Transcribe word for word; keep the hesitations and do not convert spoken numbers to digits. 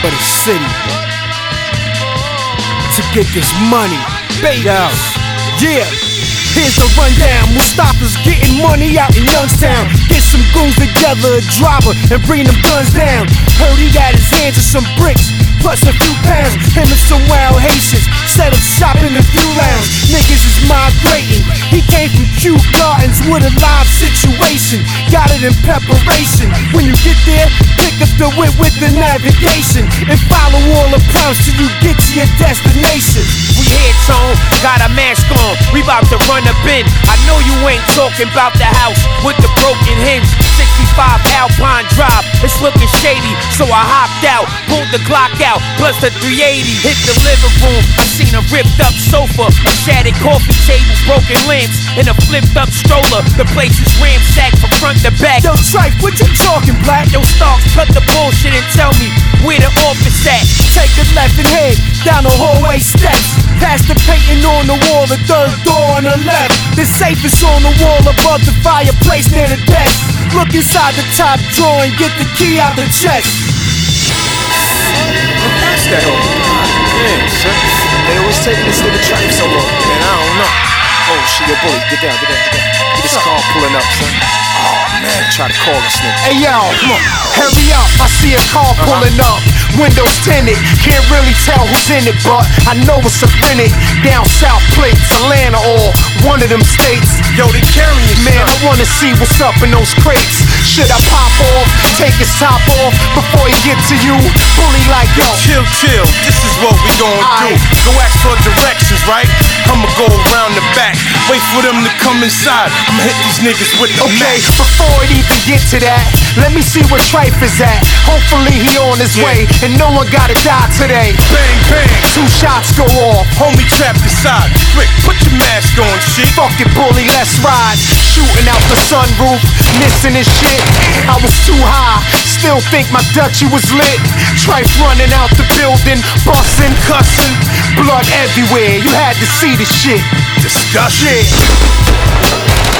for the city to get this money. Baby, yeah. Here's the rundown. Mustafa's getting money out in Youngstown. Get some goons together, a driver, and bring them guns down. Heard he got his hands on some bricks, plus a few pounds. Him and some wild Haitians set up shop in the view lounge. Niggas is migrating. He came from Kew Gardens with a live situation. Got it in preparation. When you get there, pick up the whip with the navigation and follow all the prompts till you get to your destination. We here, Tone, got a mask on. We about to run a bin. I know you ain't talking about the house with the broken hinge. sixty-five Alpine Drive, it's looking shady, so I hopped out, pulled the Glock out, plus the three eighty. Hit the living room, I seen a ripped up sofa, a shattered coffee table, broken lamps, and a flipped up stroller. The place is ramsacked from front to back. Yo, Trife, what you talking, Black? Yo, Starks, cut the bullshit and tell me where the office at. Take a left and head down the hallway steps, past the painting on the wall, the third door on the left. The safe is on the wall above the fireplace near the desk. Look inside the top drawer and get the key out the chest. What's that on? Damn, son. They always taking this nigga Trife so long, man. I don't know. Oh, shit, yo, bully, get down, get down, get down. Get this car pulling up, son. Oh, man, try to call this nigga. Hey, yo, come on. Hurry up, I see a car uh-huh. pulling up. Windows tinted, can't really tell who's in it, but I know it's a Finnick. Down south plates, Atlanta or one of them states. Yo, they carrying Man, stuff. I wanna see what's up in those crates. Should I pop off, take his top off before he get to you? Bully like, yo, chill, chill, this is what we gon' do. Go ask for directions, right? I'ma go around the back, wait for them to come inside. I'ma hit these niggas with the okay, match. before it even get to that, let me see where Trife is at. Hopefully he on his Yeah. way, and no one gotta die today. Bang, bang, Two shots go off. homie trapped inside. Quick, put your mask on, shit. Fuck it, bully, let's ride. Shooting out the sunroof, missing his shit. I was too high, still think my Dutchie was lit. Trife running out the building, busting, cussing, blood everywhere. You had to see the shit. Disgusting. Shit.